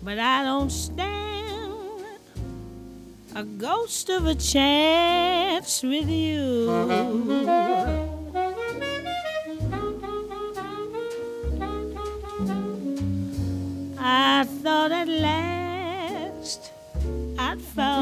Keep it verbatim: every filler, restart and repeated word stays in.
but I don't stand a ghost of a chance with you. I thought at last I'd found